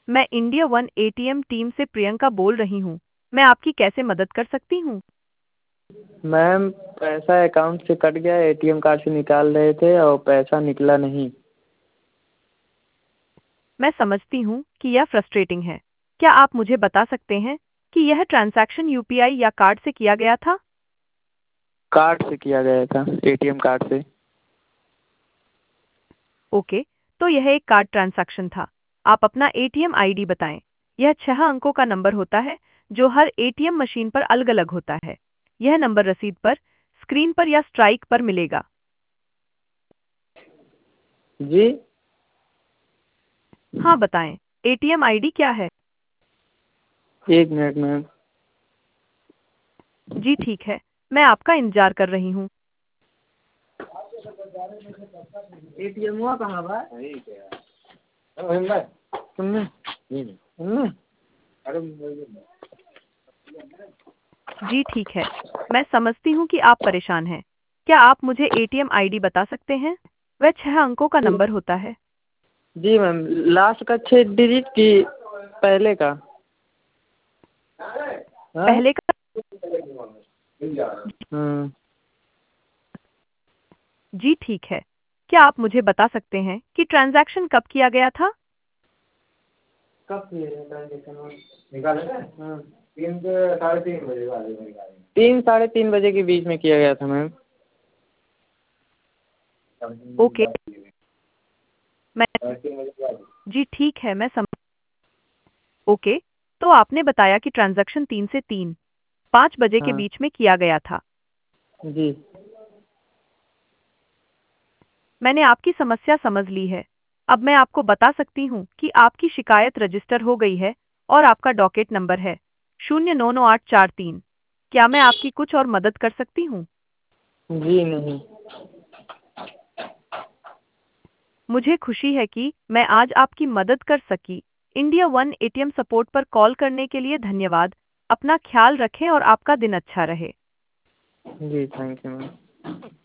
मैं India one ATM team से प्रियंका बोल रही हूँ। मैं आपकी कैसे मदद कर सकती हूँ? मैम, पैसा अकाउंट से कट गया, एटीएम कार्ड से निकाल रहे थे और पैसा निकला नहीं। मैं समझती हूँ कि यह फ्रस्ट्रेटिंग है। क्या आप मुझे बता सकते हैं कि यह ट्रांजैक्शन यूपीआई या कार्ड से किया गया था? कार्ड से किया गया था, एटीएम कार्ड से। ओके, तो यह एक कार्ड ट्रांजैक्शन था। आप अपना एटीएम आईडी बताएं। यह 6 अंकों का नंबर होता है जो हर एटीएम मशीन पर अलग-अलग होता है। यह नंबर रसीद पर, स्क्रीन पर या स्ट्राइक पर मिलेगा। जी। हाँ, बताएं। एटीएम आईडी क्या है? 1 मिनट मैम। जी ठीक है, मैं आपका इंतजार कर रही हूँ। एटीएम हुआ कहाँ बा? सुनने सुनने। अरे जी ठीक है, मैं समझती हूँ कि आप परेशान हैं। क्या आप मुझे एटीएम आईडी बता सकते हैं? वह 6 अंकों का नंबर होता है। जी मैम, लास्ट का 6 डिजिट की पहले का? हाँ। पहले का? हाँ। जी ठीक है। क्या आप मुझे बता सकते हैं कि ट्रांजैक्शन कब किया गया था? कब किए थे ट्रांजेक्शन? निकाले थे? हाँ। 3 से 3:30 बजे वाले में निकाले। 3 साढ़े 3 बजे के बीच में किया गया था मैम। ओके, मैं साढ़े 3 बजे के बाद। जी ठीक है, मैं समझ ओके, तो आपने बताया कि ट्रांजैक्शन 3 से 5 बजे के हाँ। बीच में किया गया था। जी। मैंने आपकी समस्या समझ ली है। अब मैं आपको बता सकती हूँ कि आपकी शिकायत रजिस्टर हो गई है और आपका डॉकेट नंबर है 099-843। क्या मैं आपकी कुछ और मदद कर सकती हूँ? जी नहीं। मुझे खुशी है कि मैं आज आपकी मदद कर सकी। इंडिया वन एटीएम सपोर्ट पर कॉल करने के लिए धन्यवाद। अपना ख्याल रखें और आपका दिन अच्छा रहे। जी थैंक यू मैम।